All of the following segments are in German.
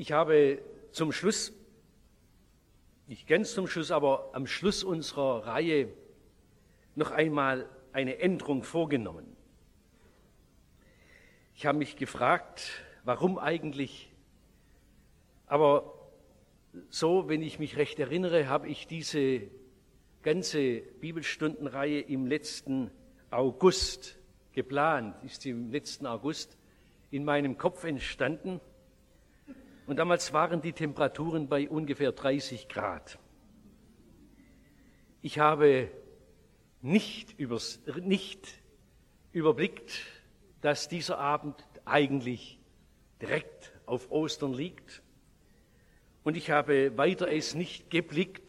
Ich habe zum Schluss, nicht ganz zum Schluss, aber am Schluss unserer Reihe noch einmal eine Änderung vorgenommen. Ich habe mich gefragt, warum eigentlich, aber so, wenn ich mich recht erinnere, habe ich diese ganze Bibelstundenreihe im letzten August geplant, ist sie im letzten August in meinem Kopf entstanden. Und damals waren die Temperaturen bei ungefähr 30 Grad. Ich habe nicht überblickt, dass dieser Abend eigentlich direkt auf Ostern liegt. Und ich habe weiter es nicht geblickt,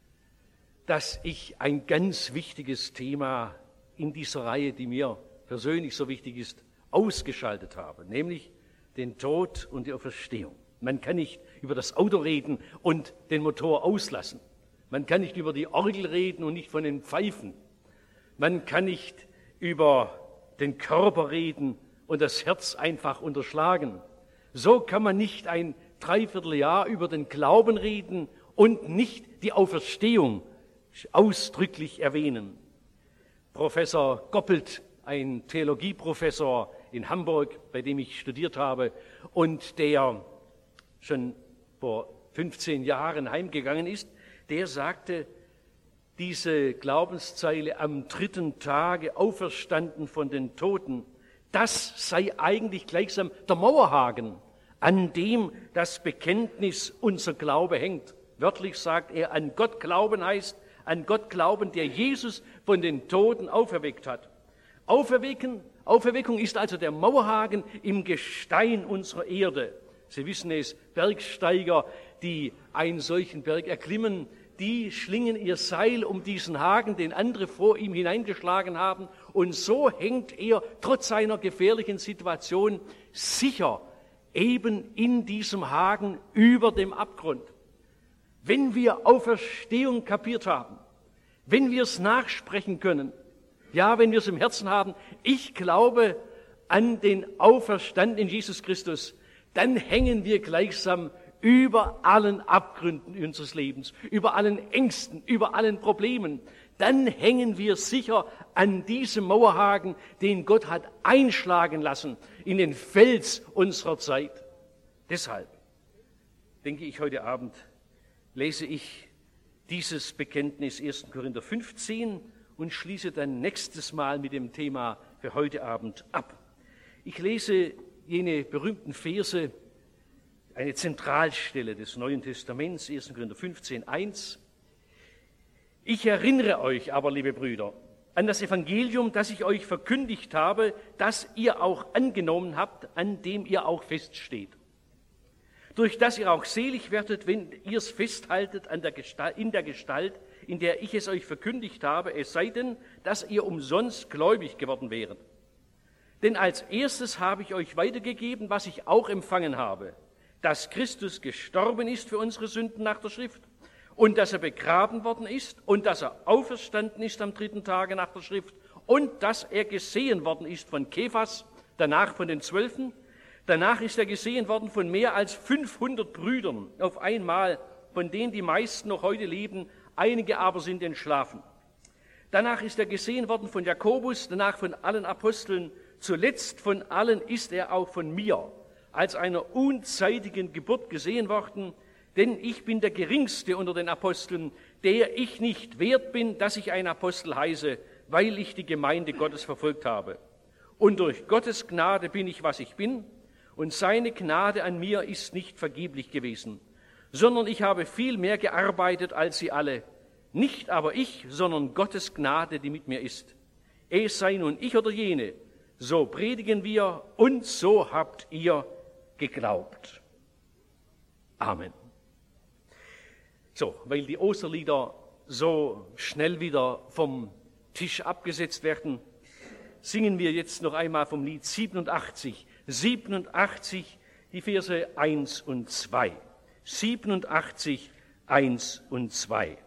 dass ich ein ganz wichtiges Thema in dieser Reihe, die mir persönlich so wichtig ist, ausgeschaltet habe, nämlich den Tod und die Auferstehung. Man kann nicht über das Auto reden und den Motor auslassen. Man kann nicht über die Orgel reden und nicht von den Pfeifen. Man kann nicht über den Körper reden und das Herz einfach unterschlagen. So kann man nicht ein Dreivierteljahr über den Glauben reden und nicht die Auferstehung ausdrücklich erwähnen. Professor Goppelt, ein Theologieprofessor in Hamburg, bei dem ich studiert habe und der schon vor 15 Jahren heimgegangen ist, der sagte, diese Glaubenszeile am 3. Tage auferstanden von den Toten, das sei eigentlich gleichsam der Mauerhaken, an dem das Bekenntnis unser Glaube hängt. Wörtlich sagt er, an Gott glauben heißt, an Gott glauben, der Jesus von den Toten auferweckt hat. Auferweckung ist also der Mauerhaken im Gestein unserer Erde. Sie wissen es, Bergsteiger, die einen solchen Berg erklimmen, die schlingen ihr Seil um diesen Haken, den andere vor ihm hineingeschlagen haben. Und so hängt er trotz seiner gefährlichen Situation sicher eben in diesem Haken über dem Abgrund. Wenn wir Auferstehung kapiert haben, wenn wir es nachsprechen können, ja, wenn wir es im Herzen haben, ich glaube an den auferstandenen Jesus Christus, dann hängen wir gleichsam über allen Abgründen unseres Lebens, über allen Ängsten, über allen Problemen. Dann hängen wir sicher an diesem Mauerhaken, den Gott hat einschlagen lassen in den Fels unserer Zeit. Deshalb denke ich, heute Abend lese ich dieses Bekenntnis 1. Korinther 15 und schließe dann nächstes Mal mit dem Thema für heute Abend ab. Ich lese jene berühmten Verse, eine Zentralstelle des Neuen Testaments, 1. Korinther 15, 1. Ich erinnere euch aber, liebe Brüder, an das Evangelium, das ich euch verkündigt habe, das ihr auch angenommen habt, an dem ihr auch feststeht. Durch das ihr auch selig werdet, wenn ihr es festhaltet in der Gestalt, in der ich es euch verkündigt habe, es sei denn, dass ihr umsonst gläubig geworden wäret. Denn als erstes habe ich euch weitergegeben, was ich auch empfangen habe, dass Christus gestorben ist für unsere Sünden nach der Schrift und dass er begraben worden ist und dass er auferstanden ist am 3. Tage nach der Schrift und dass er gesehen worden ist von Kephas, danach von den 12. Danach ist er gesehen worden von mehr als 500 Brüdern auf einmal, von denen die meisten noch heute leben, einige aber sind entschlafen. Danach ist er gesehen worden von Jakobus, danach von allen Aposteln, zuletzt von allen ist er auch von mir als einer unzeitigen Geburt gesehen worden, denn ich bin der Geringste unter den Aposteln, der ich nicht wert bin, dass ich ein Apostel heiße, weil ich die Gemeinde Gottes verfolgt habe. Und durch Gottes Gnade bin ich, was ich bin, und seine Gnade an mir ist nicht vergeblich gewesen, sondern ich habe viel mehr gearbeitet als sie alle. Nicht aber ich, sondern Gottes Gnade, die mit mir ist. Es sei nun ich oder jene, so predigen wir und so habt ihr geglaubt. Amen. So, weil die Osterlieder so schnell wieder vom Tisch abgesetzt werden, singen wir jetzt noch einmal vom Lied 87. 87, die Verse 1 und 2. 87, 1 und 2.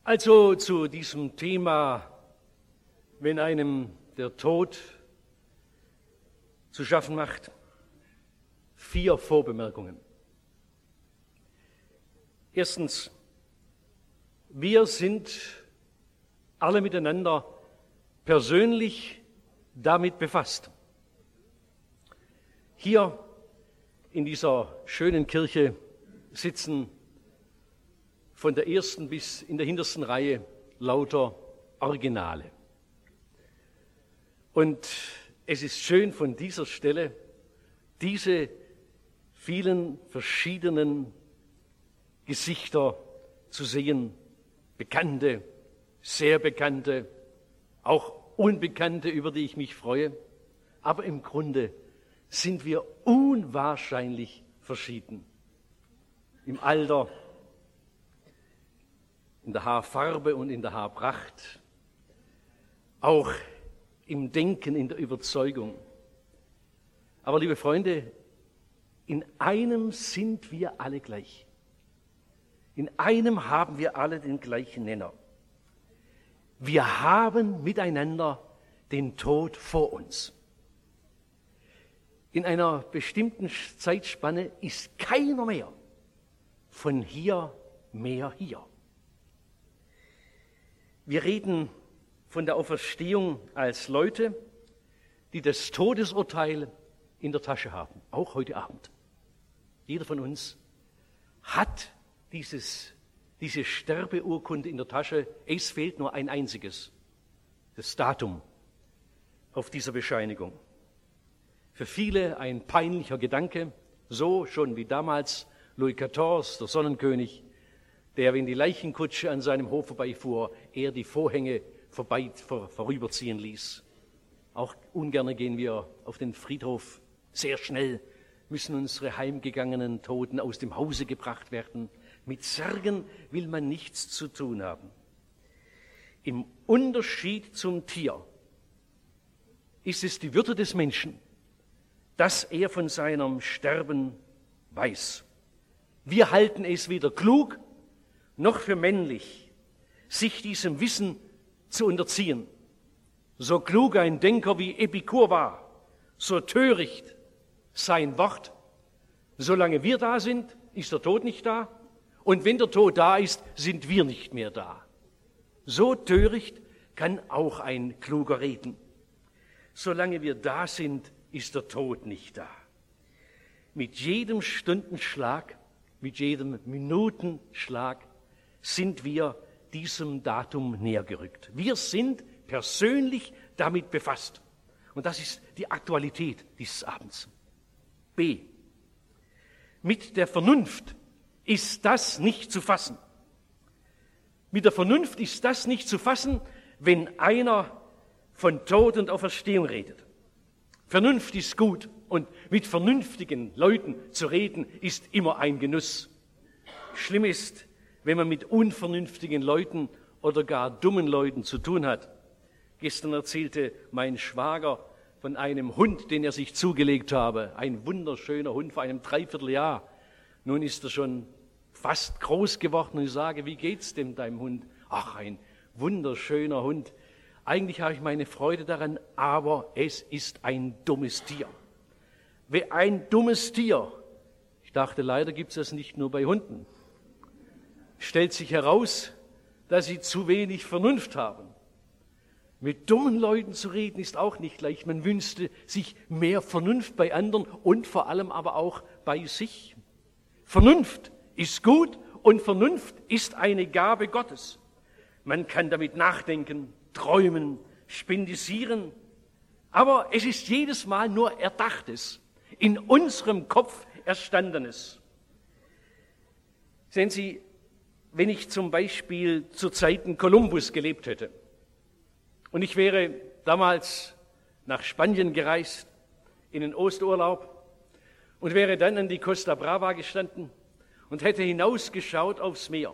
Also zu diesem Thema, wenn einem der Tod zu schaffen macht, 4 Vorbemerkungen. Erstens, wir sind alle miteinander persönlich damit befasst. Hier in dieser schönen Kirche sitzen von der ersten bis in der hintersten Reihe lauter Originale. Und es ist schön, von dieser Stelle diese vielen verschiedenen Gesichter zu sehen, Bekannte, sehr Bekannte, auch Unbekannte, über die ich mich freue. Aber im Grunde sind wir unwahrscheinlich verschieden. Im Alter, in der Haarfarbe und in der Haarpracht, auch im Denken, in der Überzeugung. Aber liebe Freunde, in einem sind wir alle gleich. In einem haben wir alle den gleichen Nenner. Wir haben miteinander den Tod vor uns. In einer bestimmten Zeitspanne ist keiner mehr von hier mehr hier. Wir reden von der Auferstehung als Leute, die das Todesurteil in der Tasche haben, auch heute Abend. Jeder von uns hat diese Sterbeurkunde in der Tasche. Es fehlt nur ein einziges, das Datum auf dieser Bescheinigung. Für viele ein peinlicher Gedanke, so schon wie damals Louis XIV, der Sonnenkönig, der, wenn die Leichenkutsche an seinem Hof vorbeifuhr, er die Vorhänge vorüberziehen ließ. Auch ungern gehen wir auf den Friedhof. Sehr schnell müssen unsere heimgegangenen Toten aus dem Hause gebracht werden. Mit Särgen will man nichts zu tun haben. Im Unterschied zum Tier ist es die Würde des Menschen, dass er von seinem Sterben weiß. Wir halten es weder klug noch für männlich, sich diesem Wissen zu unterziehen. So klug ein Denker wie Epikur war, so töricht sein Wort. Solange wir da sind, ist der Tod nicht da. Und wenn der Tod da ist, sind wir nicht mehr da. So töricht kann auch ein Kluger reden. Solange wir da sind, ist der Tod nicht da. Mit jedem Stundenschlag, mit jedem Minutenschlag sind wir diesem Datum näher gerückt. Wir sind persönlich damit befasst. Und das ist die Aktualität dieses Abends. B. Mit der Vernunft ist das nicht zu fassen. Mit der Vernunft ist das nicht zu fassen, wenn einer von Tod und Auferstehung redet. Vernunft ist gut und mit vernünftigen Leuten zu reden ist immer ein Genuss. Schlimm ist, wenn man mit unvernünftigen Leuten oder gar dummen Leuten zu tun hat. Gestern erzählte mein Schwager von einem Hund, den er sich zugelegt habe. Ein wunderschöner Hund vor einem Dreivierteljahr. Nun ist er schon fast groß geworden und ich sage, wie geht's dem deinem Hund? Ach, ein wunderschöner Hund. Eigentlich habe ich meine Freude daran, aber es ist ein dummes Tier. Wie ein dummes Tier. Ich dachte, leider gibt es das nicht nur bei Hunden. Stellt sich heraus, dass sie zu wenig Vernunft haben. Mit dummen Leuten zu reden ist auch nicht leicht. Man wünschte sich mehr Vernunft bei anderen und vor allem aber auch bei sich. Vernunft ist gut und Vernunft ist eine Gabe Gottes. Man kann damit nachdenken, träumen, spendisieren, aber es ist jedes Mal nur Erdachtes, in unserem Kopf Erstandenes. Sehen Sie, wenn ich zum Beispiel zu Zeiten Kolumbus gelebt hätte und ich wäre damals nach Spanien gereist in den Osturlaub und wäre dann an die Costa Brava gestanden und hätte hinausgeschaut aufs Meer.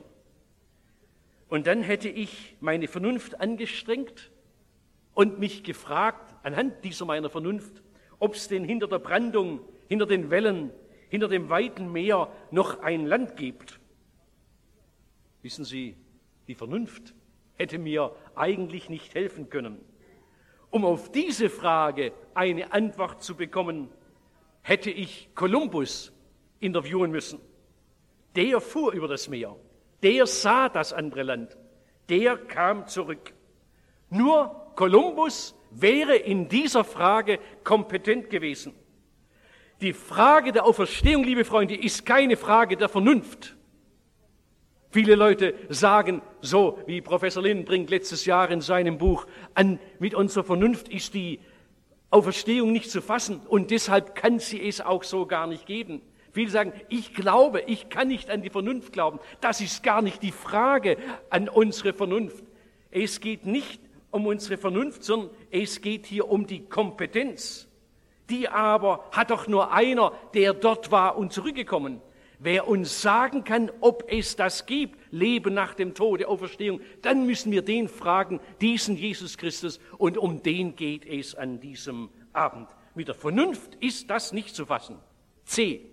Und dann hätte ich meine Vernunft angestrengt und mich gefragt, anhand dieser meiner Vernunft, ob es denn hinter der Brandung, hinter den Wellen, hinter dem weiten Meer noch ein Land gibt. Wissen Sie, die Die Vernunft hätte mir eigentlich nicht helfen können. Um auf diese Frage eine Antwort zu bekommen, hätte ich Kolumbus interviewen müssen. Der fuhr über das Meer, der sah das andere Land, der kam zurück. Nur Kolumbus wäre in dieser Frage kompetent gewesen. Die Frage der Auferstehung, liebe Freunde, ist keine Frage der Vernunft. Viele Leute sagen, so wie Professor Lindenbrink letztes Jahr in seinem Buch an, mit unserer Vernunft ist die Auferstehung nicht zu fassen und deshalb kann sie es auch so gar nicht geben. Viele sagen, ich glaube, ich kann nicht an die Vernunft glauben. Das ist gar nicht die Frage an unsere Vernunft. Es geht nicht um unsere Vernunft, sondern es geht hier um die Kompetenz. Die aber hat doch nur einer, der dort war und zurückgekommen. Wer uns sagen kann, ob es das gibt, Leben nach dem Tode, Auferstehung, dann müssen wir den fragen, diesen Jesus Christus, und um den geht es an diesem Abend. Mit der Vernunft ist das nicht zu fassen. C.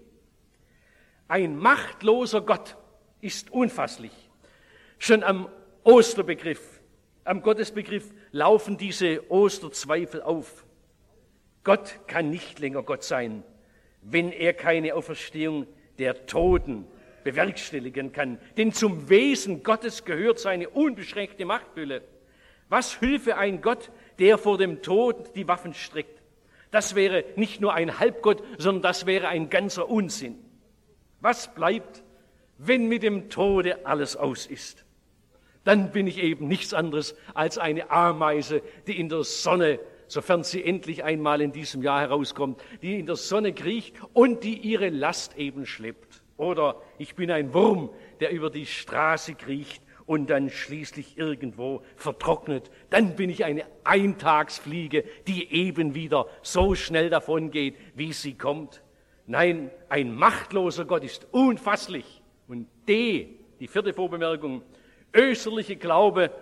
Ein machtloser Gott ist unfasslich. Schon am Osterbegriff, am Gottesbegriff laufen diese Osterzweifel auf. Gott kann nicht länger Gott sein, wenn er keine Auferstehung der Toten bewerkstelligen kann. Denn zum Wesen Gottes gehört seine unbeschränkte Machtfülle. Was hülfe ein Gott, der vor dem Tod die Waffen streckt? Das wäre nicht nur ein Halbgott, sondern das wäre ein ganzer Unsinn. Was bleibt, wenn mit dem Tode alles aus ist? Dann bin ich eben nichts anderes als eine Ameise, die in der Sonne, sofern sie endlich einmal in diesem Jahr herauskommt, die in der Sonne kriecht und die ihre Last eben schleppt. Oder ich bin ein Wurm, der über die Straße kriecht und dann schließlich irgendwo vertrocknet. Dann bin ich eine Eintagsfliege, die eben wieder so schnell davon geht, wie sie kommt. Nein, ein machtloser Gott ist unfasslich. Und die vierte Vorbemerkung, österlicher Glaube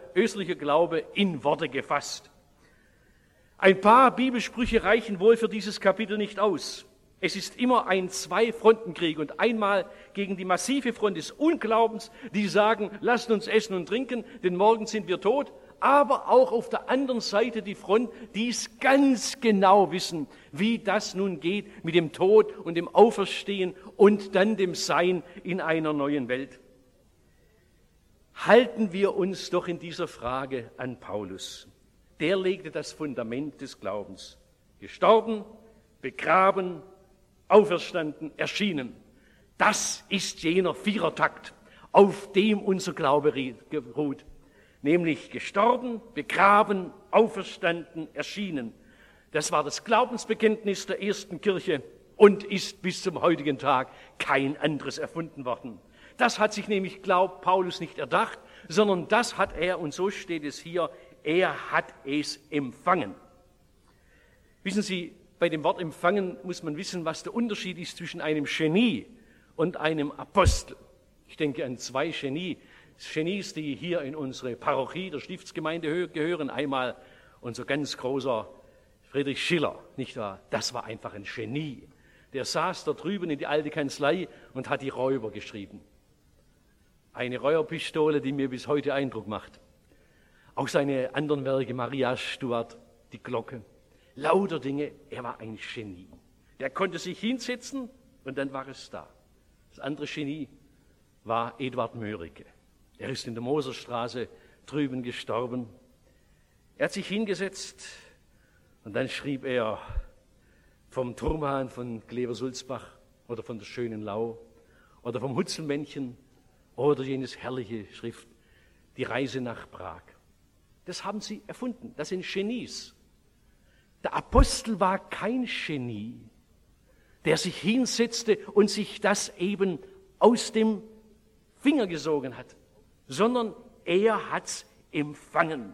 in Worte gefasst. Ein paar Bibelsprüche reichen wohl für dieses Kapitel nicht aus. Es ist immer ein Zwei-Fronten-Krieg und einmal gegen die massive Front des Unglaubens, die sagen, lasst uns essen und trinken, denn morgen sind wir tot, aber auch auf der anderen Seite die Front, die es ganz genau wissen, wie das nun geht mit dem Tod und dem Auferstehen und dann dem Sein in einer neuen Welt. Halten wir uns doch in dieser Frage an Paulus. Der legte das Fundament des Glaubens. Gestorben, begraben, auferstanden, erschienen. Das ist jener Vierertakt, auf dem unser Glaube ruht. Nämlich gestorben, begraben, auferstanden, erschienen. Das war das Glaubensbekenntnis der ersten Kirche und ist bis zum heutigen Tag kein anderes erfunden worden. Das hat sich nämlich, glaubt Paulus, nicht erdacht, sondern das hat er, und so steht es hier, er hat es empfangen. Wissen Sie, bei dem Wort empfangen muss man wissen, was der Unterschied ist zwischen einem Genie und einem Apostel. Ich denke an zwei Genies, die hier in unsere Parochie der Stiftsgemeinde gehören. Einmal unser ganz großer Friedrich Schiller, nicht wahr? Das war einfach ein Genie. Der saß da drüben in die alte Kanzlei und hat die Räuber geschrieben. Eine Räuberpistole, die mir bis heute Eindruck macht. Auch seine anderen Werke, Maria Stuart, die Glocke, lauter Dinge, er war ein Genie. Der konnte sich hinsetzen und dann war es da. Das andere Genie war Eduard Mörike. Er ist in der Moserstraße drüben gestorben. Er hat sich hingesetzt und dann schrieb er vom Turmhahn von Klever-Sulzbach oder von der schönen Lau oder vom Hutzelmännchen oder jenes herrliche Schrift, die Reise nach Prag. Das haben sie erfunden, das sind Genies. Der Apostel war kein Genie, der sich hinsetzte und sich das eben aus dem Finger gesogen hat, sondern er hat's empfangen.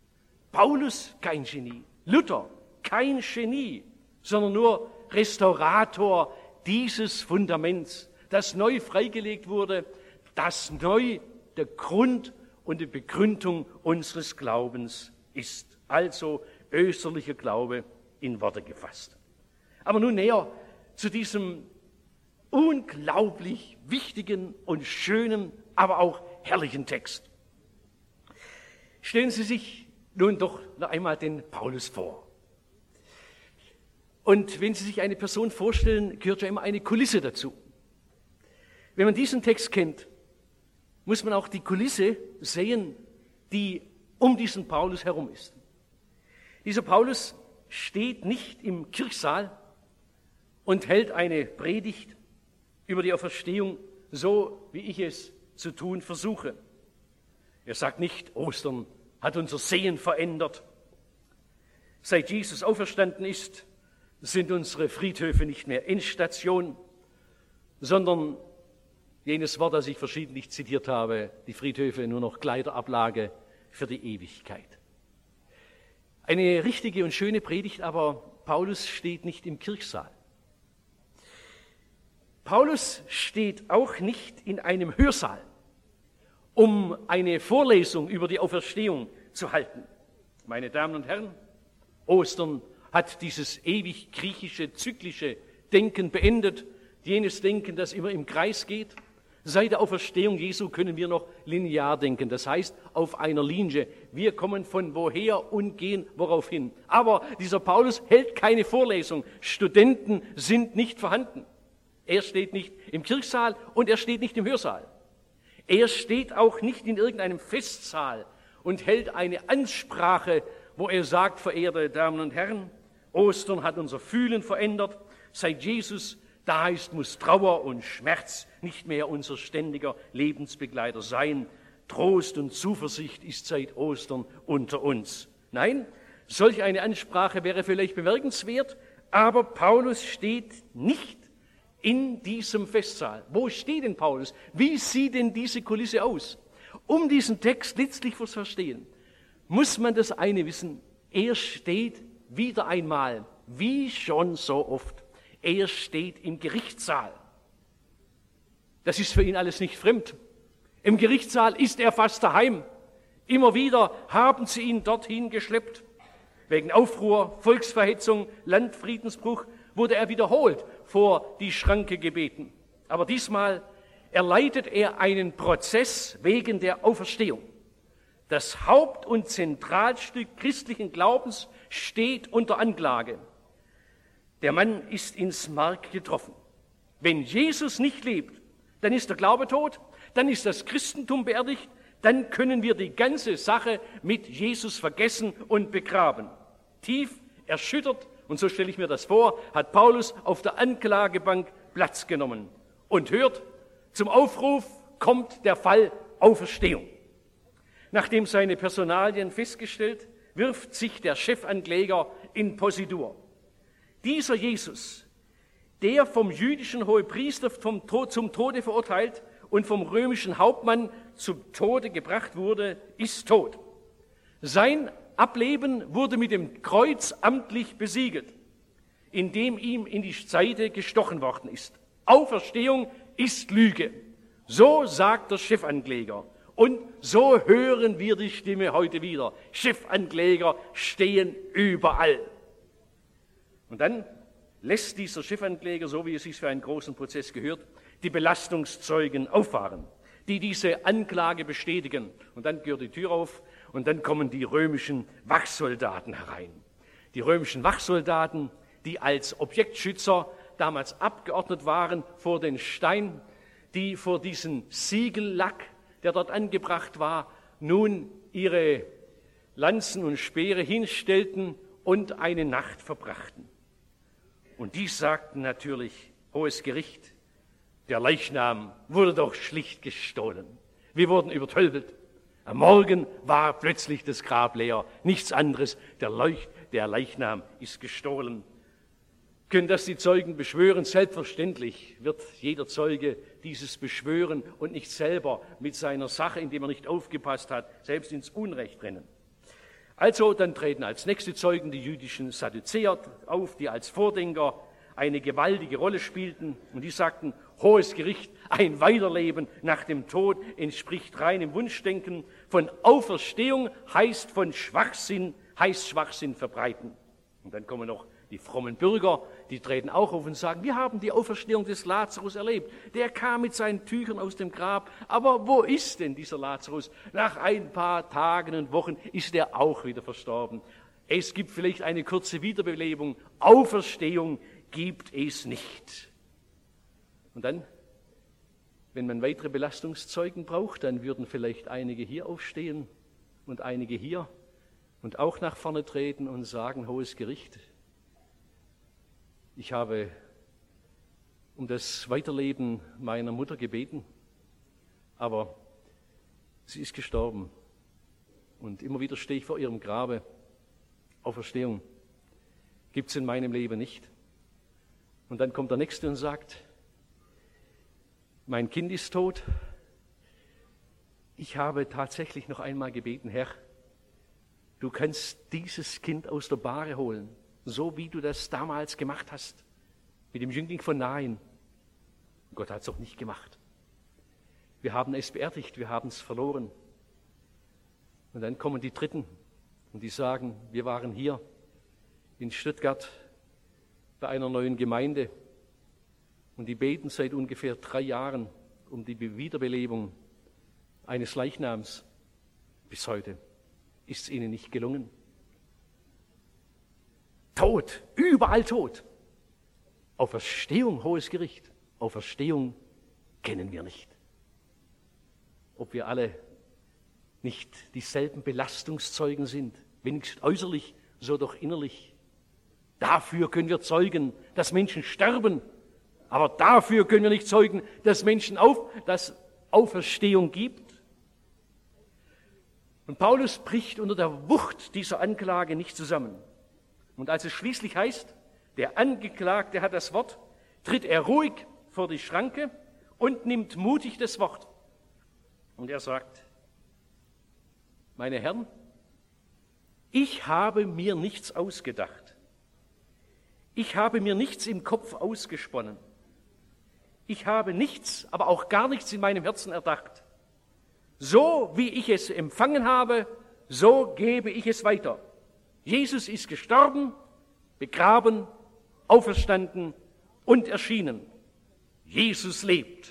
Paulus kein Genie, Luther kein Genie, sondern nur Restaurator dieses Fundaments, das neu freigelegt wurde, das neu der Grund und die Begründung unseres Glaubens ist. Also österlicher Glaube in Worte gefasst. Aber nun näher zu diesem unglaublich wichtigen und schönen, aber auch herrlichen Text. Stellen Sie sich nun doch noch einmal den Paulus vor. Und wenn Sie sich eine Person vorstellen, gehört ja immer eine Kulisse dazu. Wenn man diesen Text kennt, muss man auch die Kulisse sehen, die um diesen Paulus herum ist. Dieser Paulus steht nicht im Kirchsaal und hält eine Predigt über die Auferstehung, so wie ich es zu tun versuche. Er sagt nicht, Ostern hat unser Sehen verändert. Seit Jesus auferstanden ist, sind unsere Friedhöfe nicht mehr Endstation, sondern jenes Wort, das ich verschiedentlich zitiert habe, die Friedhöfe nur noch Kleiderablage für die Ewigkeit. Eine richtige und schöne Predigt, aber Paulus steht nicht im Kirchsaal. Paulus steht auch nicht in einem Hörsaal, um eine Vorlesung über die Auferstehung zu halten. Meine Damen und Herren, Ostern hat dieses ewig griechische, zyklische Denken beendet, jenes Denken, das immer im Kreis geht. Seit der Auferstehung Jesu können wir noch linear denken, das heißt auf einer Linie. Wir kommen von woher und gehen worauf hin. Aber dieser Paulus hält keine Vorlesung. Studenten sind nicht vorhanden. Er steht nicht im Kirchsaal und er steht nicht im Hörsaal. Er steht auch nicht in irgendeinem Festsaal und hält eine Ansprache, wo er sagt, verehrte Damen und Herren, Ostern hat unser Fühlen verändert. Seit Jesus da ist, muss Trauer und Schmerz nicht mehr unser ständiger Lebensbegleiter sein. Trost und Zuversicht ist seit Ostern unter uns. Nein, solch eine Ansprache wäre vielleicht bemerkenswert, aber Paulus steht nicht in diesem Festsaal. Wo steht denn Paulus? Wie sieht denn diese Kulisse aus? Um diesen Text letztlich zu verstehen, muss man das eine wissen. Er steht wieder einmal, wie schon so oft, er steht im Gerichtssaal. Das ist für ihn alles nicht fremd. Im Gerichtssaal ist er fast daheim. Immer wieder haben sie ihn dorthin geschleppt. Wegen Aufruhr, Volksverhetzung, Landfriedensbruch wurde er wiederholt vor die Schranke gebeten. Aber diesmal erleidet er einen Prozess wegen der Auferstehung. Das Haupt- und Zentralstück christlichen Glaubens steht unter Anklage. Der Mann ist ins Mark getroffen. Wenn Jesus nicht lebt, dann ist der Glaube tot, dann ist das Christentum beerdigt, dann können wir die ganze Sache mit Jesus vergessen und begraben. Tief erschüttert, und so stelle ich mir das vor, hat Paulus auf der Anklagebank Platz genommen und hört, zum Aufruf kommt der Fall Auferstehung. Nachdem seine Personalien festgestellt, wirft sich der Chefankläger in Positur. Dieser Jesus, der vom jüdischen Hohepriester zum Tode verurteilt und vom römischen Hauptmann zum Tode gebracht wurde, ist tot. Sein Ableben wurde mit dem Kreuz amtlich besiegelt, indem ihm in die Seite gestochen worden ist. Auferstehung ist Lüge. So sagt der Chefankläger. Und so hören wir die Stimme heute wieder. Chefankläger stehen überall. Und dann lässt dieser Chefankläger, so wie es sich für einen großen Prozess gehört, die Belastungszeugen auffahren, die diese Anklage bestätigen. Und dann geht die Tür auf und dann kommen die römischen Wachsoldaten herein. Die römischen Wachsoldaten, die als Objektschützer damals abgeordnet waren vor den Stein, die vor diesen Siegellack, der dort angebracht war, nun ihre Lanzen und Speere hinstellten und eine Nacht verbrachten. Und die sagten natürlich, hohes Gericht, der Leichnam wurde doch schlicht gestohlen. Wir wurden übertölpelt. Am Morgen war plötzlich das Grab leer, nichts anderes, der Leichnam ist gestohlen. Können das die Zeugen beschwören? Selbstverständlich wird jeder Zeuge dieses beschwören und nicht selber mit seiner Sache, indem er nicht aufgepasst hat, selbst ins Unrecht rennen. Also dann treten als nächste Zeugen die jüdischen Sadduzäer auf, die als Vordenker eine gewaltige Rolle spielten und die sagten, hohes Gericht, ein Weiterleben nach dem Tod entspricht reinem Wunschdenken, von Auferstehung heißt Schwachsinn verbreiten. Und dann kommen noch die frommen Bürger, die treten auch auf und sagen, wir haben die Auferstehung des Lazarus erlebt. Der kam mit seinen Tüchern aus dem Grab. Aber wo ist denn dieser Lazarus? Nach ein paar Tagen und Wochen ist er auch wieder verstorben. Es gibt vielleicht eine kurze Wiederbelebung. Auferstehung gibt es nicht. Und dann, wenn man weitere Belastungszeugen braucht, dann würden vielleicht einige hier aufstehen und einige hier und auch nach vorne treten und sagen, Hohes Gericht, ich habe um das Weiterleben meiner Mutter gebeten, aber sie ist gestorben. Und immer wieder stehe ich vor ihrem Grabe. Auferstehung gibt es in meinem Leben nicht. Und dann kommt der Nächste und sagt, mein Kind ist tot. Ich habe tatsächlich noch einmal gebeten, Herr, du kannst dieses Kind aus der Bahre holen, so wie du das damals gemacht hast, mit dem Jüngling von Nain. Gott hat es auch nicht gemacht. Wir haben es beerdigt, wir haben es verloren. Und dann kommen die Dritten und die sagen, wir waren hier in Stuttgart bei einer neuen Gemeinde und die beten seit ungefähr 3 Jahren um die Wiederbelebung eines Leichnams. Bis heute ist es ihnen nicht gelungen. Tod, überall Tod. Auferstehung, Hohes Gericht. Auferstehung kennen wir nicht. Ob wir alle nicht dieselben Belastungszeugen sind, wenigstens äußerlich, so doch innerlich. Dafür können wir zeugen, dass Menschen sterben, aber dafür können wir nicht zeugen, dass dass Auferstehung gibt. Und Paulus bricht unter der Wucht dieser Anklage nicht zusammen. Und als es schließlich heißt, der Angeklagte hat das Wort, tritt er ruhig vor die Schranke und nimmt mutig das Wort. Und er sagt, meine Herren, ich habe mir nichts ausgedacht. Ich habe mir nichts im Kopf ausgesponnen. Ich habe nichts, aber auch gar nichts in meinem Herzen erdacht. So wie ich es empfangen habe, so gebe ich es weiter. Jesus ist gestorben, begraben, auferstanden und erschienen. Jesus lebt.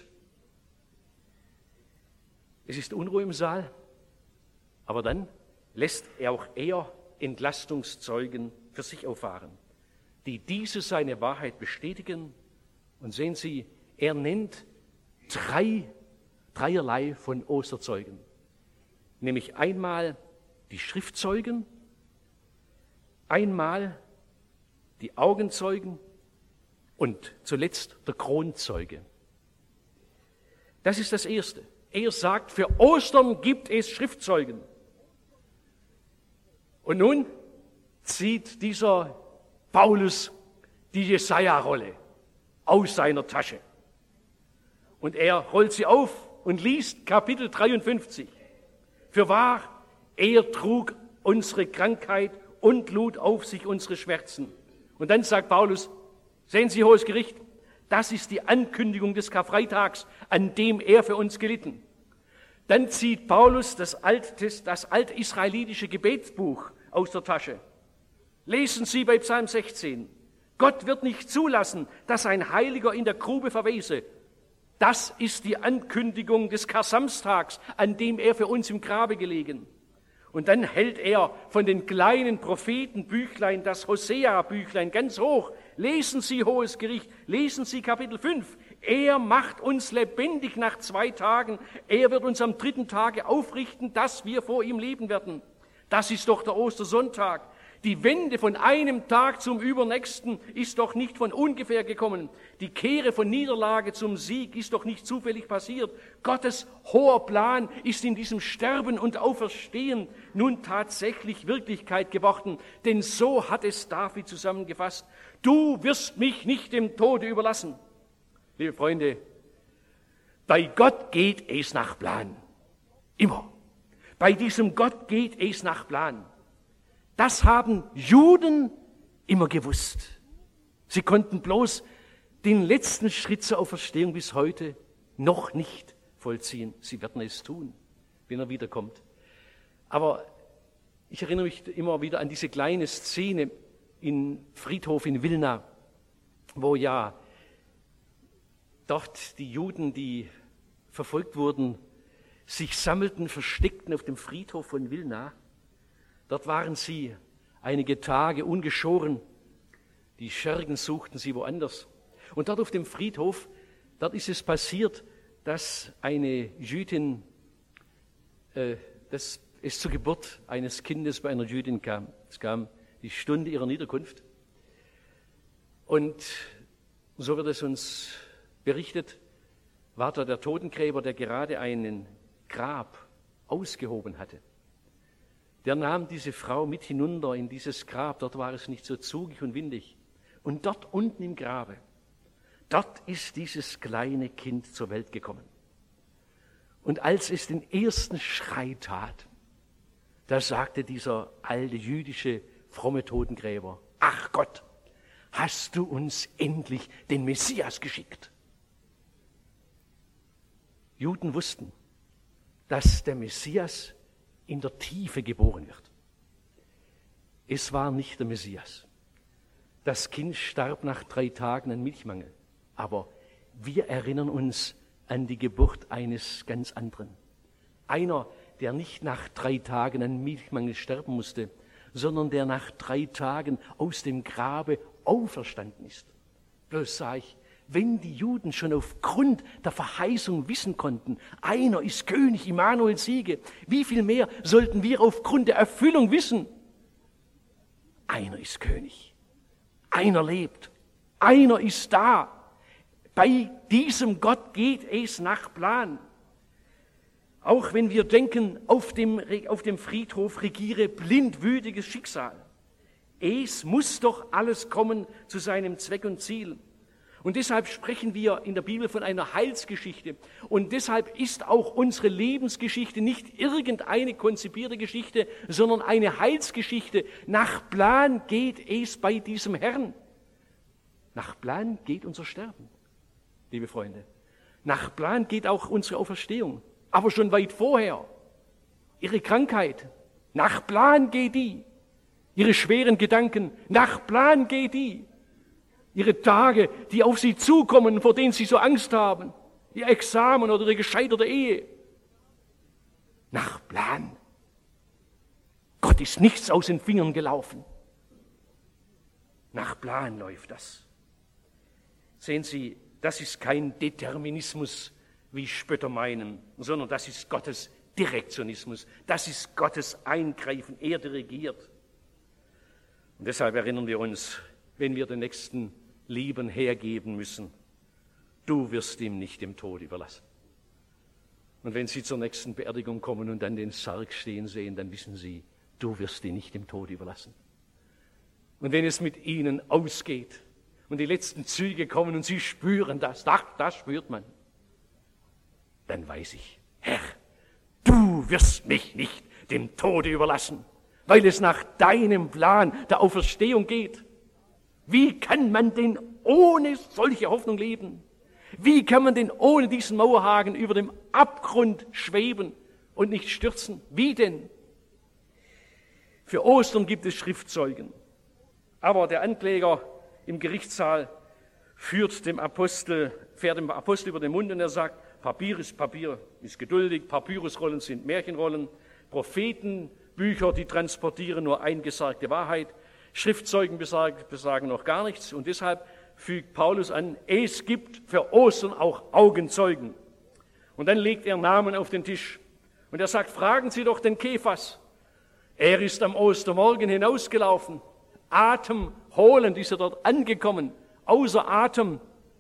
Es ist Unruhe im Saal, aber dann lässt er auch Entlastungszeugen für sich auffahren, die diese seine Wahrheit bestätigen. Und sehen Sie, er nennt dreierlei von Osterzeugen, nämlich einmal die Schriftzeugen, einmal die Augenzeugen und zuletzt der Kronzeuge. Das ist das Erste. Er sagt, für Ostern gibt es Schriftzeugen. Und nun zieht dieser Paulus die Jesaja-Rolle aus seiner Tasche. Und er rollt sie auf und liest Kapitel 53. Fürwahr, er trug unsere Krankheit und lud auf sich unsere Schmerzen. Und dann sagt Paulus, sehen Sie, Hohes Gericht, das ist die Ankündigung des Karfreitags, an dem er für uns gelitten. Dann zieht Paulus das altisraelitische Gebetsbuch aus der Tasche. Lesen Sie bei Psalm 16. Gott wird nicht zulassen, dass ein Heiliger in der Grube verwese. Das ist die Ankündigung des Kar-Samstags, an dem er für uns im Grabe gelegen. Und dann hält er von den kleinen Prophetenbüchlein das Hosea-Büchlein ganz hoch. Lesen Sie, Hohes Gericht, lesen Sie Kapitel 5. Er macht uns lebendig nach 2 Tagen. Er wird uns am 3. Tage aufrichten, dass wir vor ihm leben werden. Das ist doch der Ostersonntag. Die Wende von einem Tag zum übernächsten ist doch nicht von ungefähr gekommen. Die Kehre von Niederlage zum Sieg ist doch nicht zufällig passiert. Gottes hoher Plan ist in diesem Sterben und Auferstehen nun tatsächlich Wirklichkeit geworden. Denn so hat es David zusammengefasst. Du wirst mich nicht dem Tode überlassen. Liebe Freunde, bei Gott geht es nach Plan. Immer. Bei diesem Gott geht es nach Plan. Das haben Juden immer gewusst. Sie konnten bloß den letzten Schritt zur Auferstehung bis heute noch nicht vollziehen. Sie werden es tun, wenn er wiederkommt. Aber ich erinnere mich immer wieder an diese kleine Szene in Friedhof in Wilna, wo ja dort die Juden, die verfolgt wurden, sich sammelten, versteckten auf dem Friedhof von Wilna. Dort waren sie einige Tage ungeschoren. Die Schergen suchten sie woanders. Und dort auf dem Friedhof, dort ist es passiert, dass eine Jüdin, dass es zur Geburt eines Kindes bei einer Jüdin kam. Es kam die Stunde ihrer Niederkunft. Und so wird es uns berichtet, war da der Totengräber, der gerade einen Grab ausgehoben hatte. Der nahm diese Frau mit hinunter in dieses Grab, dort war es nicht so zugig und windig. Und dort unten im Grabe, dort ist dieses kleine Kind zur Welt gekommen. Und als es den ersten Schrei tat, da sagte dieser alte jüdische fromme Totengräber: Ach Gott, hast du uns endlich den Messias geschickt? Juden wussten, dass der Messias in der Tiefe geboren wird. Es war nicht der Messias. Das Kind starb nach 3 Tagen an Milchmangel. Aber wir erinnern uns an die Geburt eines ganz anderen. Einer, der nicht nach 3 Tagen an Milchmangel sterben musste, sondern der nach 3 Tagen aus dem Grabe auferstanden ist. Bloß sah ich, wenn die Juden schon aufgrund der Verheißung wissen konnten, einer ist König, Immanuel Siege, wie viel mehr sollten wir aufgrund der Erfüllung wissen? Einer ist König, einer lebt, einer ist da. Bei diesem Gott geht es nach Plan. Auch wenn wir denken, auf dem Friedhof regiere blindwütiges Schicksal. Es muss doch alles kommen zu seinem Zweck und Ziel. Und deshalb sprechen wir in der Bibel von einer Heilsgeschichte. Und deshalb ist auch unsere Lebensgeschichte nicht irgendeine konzipierte Geschichte, sondern eine Heilsgeschichte. Nach Plan geht es bei diesem Herrn. Nach Plan geht unser Sterben, liebe Freunde. Nach Plan geht auch unsere Auferstehung. Aber schon weit vorher. Ihre Krankheit, nach Plan geht die. Ihre schweren Gedanken, nach Plan geht die. Ihre Tage, die auf sie zukommen, vor denen sie so Angst haben. Ihr Examen oder ihre gescheiterte Ehe. Nach Plan. Gott ist nichts aus den Fingern gelaufen. Nach Plan läuft das. Sehen Sie, das ist kein Determinismus, wie Spötter meinen, sondern das ist Gottes Direktionismus. Das ist Gottes Eingreifen. Er dirigiert. Und deshalb erinnern wir uns, wenn wir den Nächsten lieben, hergeben müssen, du wirst ihm nicht dem Tod überlassen. Und wenn Sie zur nächsten Beerdigung kommen und dann den Sarg stehen sehen, dann wissen Sie, du wirst ihn nicht dem Tod überlassen. Und wenn es mit Ihnen ausgeht und die letzten Züge kommen und Sie spüren das spürt man, dann weiß ich, Herr, du wirst mich nicht dem Tode überlassen, weil es nach deinem Plan der Auferstehung geht. Wie kann man denn ohne solche Hoffnung leben? Wie kann man denn ohne diesen Mauerhaken über dem Abgrund schweben und nicht stürzen? Wie denn? Für Ostern gibt es Schriftzeugen. Aber der Ankläger im Gerichtssaal fährt dem Apostel über den Mund und er sagt, Papier ist geduldig, Papyrusrollen sind Märchenrollen, Prophetenbücher, die transportieren nur eingesagte Wahrheit, Schriftzeugen besagen noch gar nichts und deshalb fügt Paulus an, es gibt für Ostern auch Augenzeugen. Und dann legt er Namen auf den Tisch und er sagt, fragen Sie doch den Kephas. Er ist am Ostermorgen hinausgelaufen, atemholend ist er dort angekommen, außer Atem.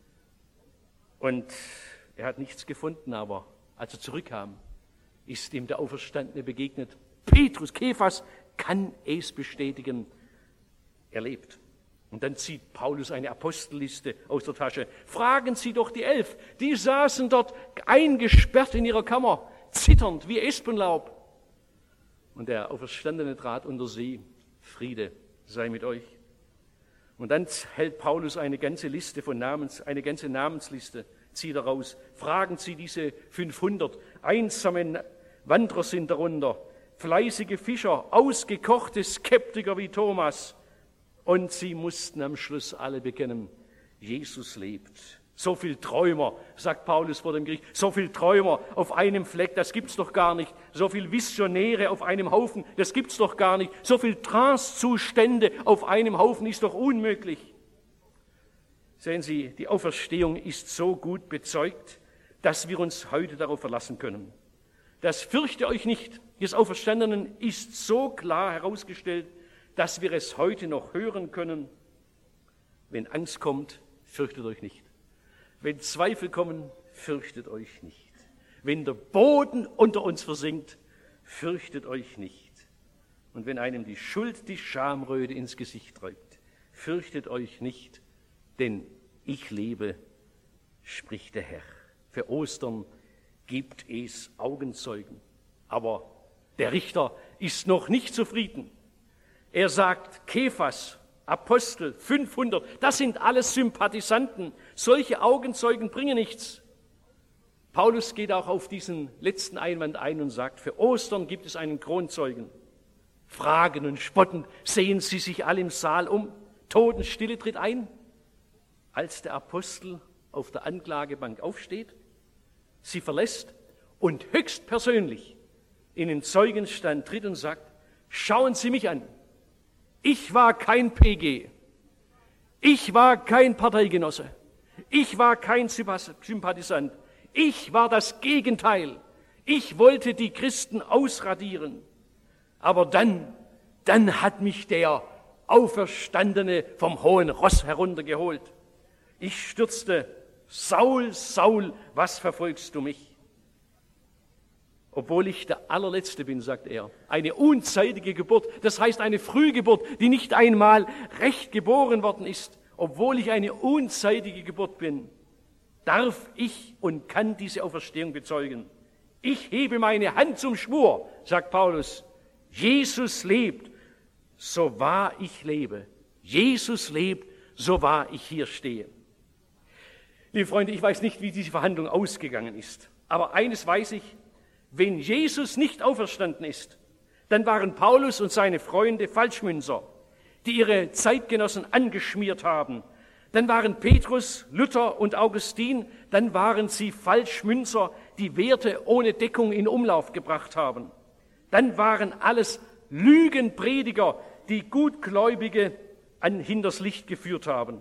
Und er hat nichts gefunden, aber als er zurückkam, ist ihm der Auferstandene begegnet. Petrus, Kephas kann es bestätigen, er lebt. Und dann zieht Paulus eine Apostelliste aus der Tasche. Fragen Sie doch die 11, die saßen dort eingesperrt in ihrer Kammer, zitternd wie Espenlaub. Und der Auferstandene trat unter sie, Friede sei mit euch. Und dann hält Paulus eine ganze Namensliste, zieht er raus. Fragen Sie diese 500, einsame Wanderer sind darunter, fleißige Fischer, ausgekochte Skeptiker wie Thomas, Und sie mussten am Schluss alle bekennen, Jesus lebt. So viel Träumer, sagt Paulus vor dem Gericht, so viel Träumer auf einem Fleck, das gibt's doch gar nicht. So viel Visionäre auf einem Haufen, das gibt's doch gar nicht. So viel Trancezustände auf einem Haufen ist doch unmöglich. Sehen Sie, die Auferstehung ist so gut bezeugt, dass wir uns heute darauf verlassen können. Das fürchte euch nicht des Auferstandenen ist so klar herausgestellt, dass wir es heute noch hören können. Wenn Angst kommt, fürchtet euch nicht. Wenn Zweifel kommen, fürchtet euch nicht. Wenn der Boden unter uns versinkt, fürchtet euch nicht. Und wenn einem die Schuld, die Schamröte ins Gesicht treibt, fürchtet euch nicht, denn ich lebe, spricht der Herr. Für Ostern gibt es Augenzeugen. Aber der Richter ist noch nicht zufrieden. Er sagt, Kephas, Apostel, 500, das sind alles Sympathisanten. Solche Augenzeugen bringen nichts. Paulus geht auch auf diesen letzten Einwand ein und sagt, für Ostern gibt es einen Kronzeugen. Fragen und spotten, sehen sie sich alle im Saal um, Totenstille tritt ein. Als der Apostel auf der Anklagebank aufsteht, sie verlässt und höchstpersönlich in den Zeugenstand tritt und sagt, schauen Sie mich an. Ich war kein PG. Ich war kein Parteigenosse. Ich war kein Sympathisant. Ich war das Gegenteil. Ich wollte die Christen ausradieren. Aber dann hat mich der Auferstandene vom hohen Ross heruntergeholt. Ich stürzte, Saul, Saul, was verfolgst du mich? Obwohl ich der Allerletzte bin, sagt er. Eine unzeitige Geburt, das heißt eine Frühgeburt, die nicht einmal recht geboren worden ist. Obwohl ich eine unzeitige Geburt bin, darf ich und kann diese Auferstehung bezeugen. Ich hebe meine Hand zum Schwur, sagt Paulus. Jesus lebt, so wahr ich lebe. Jesus lebt, so wahr ich hier stehe. Liebe Freunde, ich weiß nicht, wie diese Verhandlung ausgegangen ist. Aber eines weiß ich, wenn Jesus nicht auferstanden ist, dann waren Paulus und seine Freunde Falschmünzer, die ihre Zeitgenossen angeschmiert haben. Dann waren Petrus, Luther und Augustin, dann waren sie Falschmünzer, die Werte ohne Deckung in Umlauf gebracht haben. Dann waren alles Lügenprediger, die Gutgläubige hinters Licht geführt haben.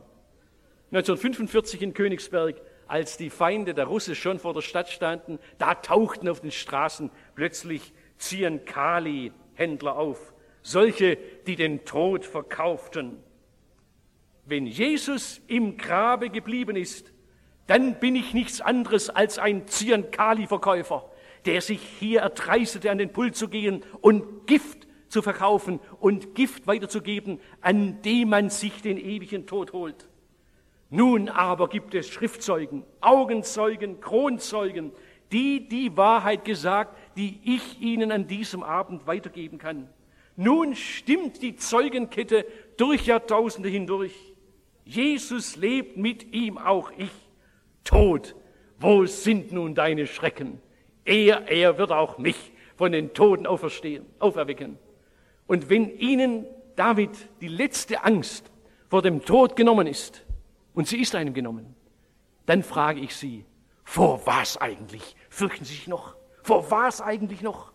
1945 in Königsberg, als die Feinde der Russen schon vor der Stadt standen, da tauchten auf den Straßen plötzlich Zyankali-Händler auf. Solche, die den Tod verkauften. Wenn Jesus im Grabe geblieben ist, dann bin ich nichts anderes als ein Zyankali-Verkäufer, der sich hier erdreistete, an den Pult zu gehen und Gift zu verkaufen und Gift weiterzugeben, an dem man sich den ewigen Tod holt. Nun aber gibt es Schriftzeugen, Augenzeugen, Kronzeugen, die die Wahrheit gesagt, die ich Ihnen an diesem Abend weitergeben kann. Nun stimmt die Zeugenkette durch Jahrtausende hindurch. Jesus lebt, mit ihm auch ich. Tod, wo sind nun deine Schrecken? Er wird auch mich von den Toten auferwecken. Und wenn Ihnen damit die letzte Angst vor dem Tod genommen ist, und sie ist einem genommen, dann frage ich Sie, vor was eigentlich fürchten Sie sich noch? Vor was eigentlich noch?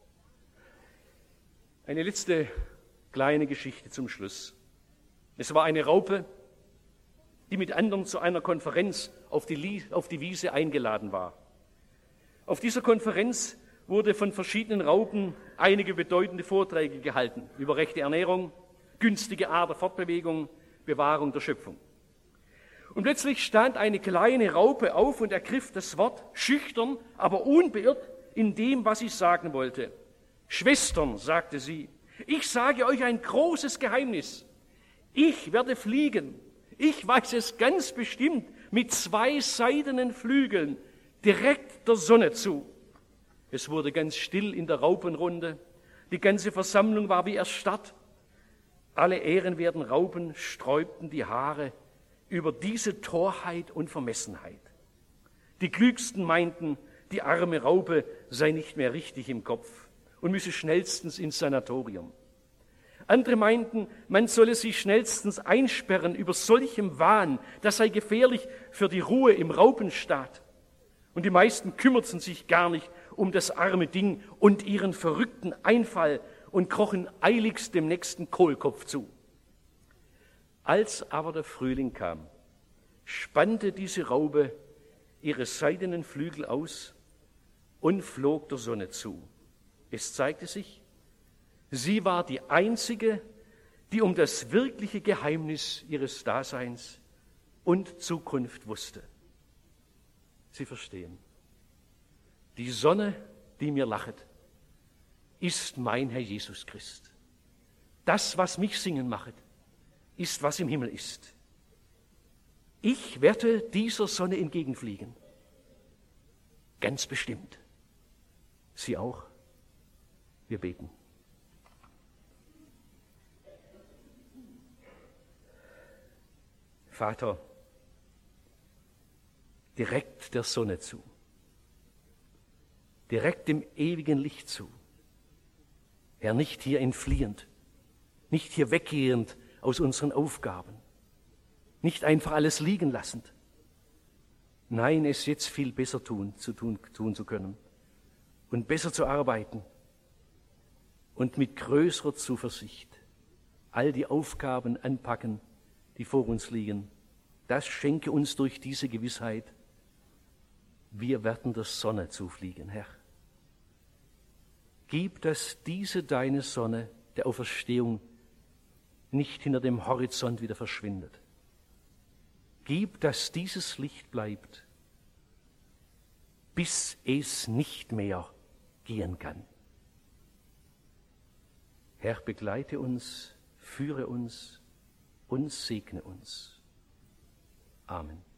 Eine letzte kleine Geschichte zum Schluss. Es war eine Raupe, die mit anderen zu einer Konferenz auf die Wiese eingeladen war. Auf dieser Konferenz wurde von verschiedenen Raupen einige bedeutende Vorträge gehalten über rechte Ernährung, günstige Art der Fortbewegung, Bewahrung der Schöpfung. Und plötzlich stand eine kleine Raupe auf und ergriff das Wort, schüchtern, aber unbeirrt in dem, was sie sagen wollte. Schwestern, sagte sie, ich sage euch ein großes Geheimnis. Ich werde fliegen. Ich weiß es ganz bestimmt mit 2 seidenen Flügeln direkt der Sonne zu. Es wurde ganz still in der Raupenrunde. Die ganze Versammlung war wie erstarrt. Alle ehrenwerten Raupen sträubten die Haare über diese Torheit und Vermessenheit. Die Klügsten meinten, die arme Raupe sei nicht mehr richtig im Kopf und müsse schnellstens ins Sanatorium. Andere meinten, man solle sich schnellstens einsperren über solchem Wahn, das sei gefährlich für die Ruhe im Raupenstaat. Und die meisten kümmerten sich gar nicht um das arme Ding und ihren verrückten Einfall und krochen eiligst dem nächsten Kohlkopf zu. Als aber der Frühling kam, spannte diese Raupe ihre seidenen Flügel aus und flog der Sonne zu. Es zeigte sich, sie war die einzige, die um das wirkliche Geheimnis ihres Daseins und Zukunft wusste. Sie verstehen, die Sonne, die mir lachet, ist mein Herr Jesus Christ. Das, was mich singen machet, ist, was im Himmel ist. Ich werde dieser Sonne entgegenfliegen. Ganz bestimmt. Sie auch. Wir beten. Vater, direkt der Sonne zu, direkt dem ewigen Licht zu. Herr, nicht hier entfliehend, nicht hier weggehend aus unseren Aufgaben, nicht einfach alles liegen lassend. Nein, es jetzt viel besser tun zu können und besser zu arbeiten und mit größerer Zuversicht all die Aufgaben anpacken, die vor uns liegen. Das schenke uns durch diese Gewissheit, wir werden der Sonne zufliegen, Herr. Gib, dass diese deine Sonne der Auferstehung nicht hinter dem Horizont wieder verschwindet. Gib, dass dieses Licht bleibt, bis es nicht mehr gehen kann. Herr, begleite uns, führe uns und segne uns. Amen.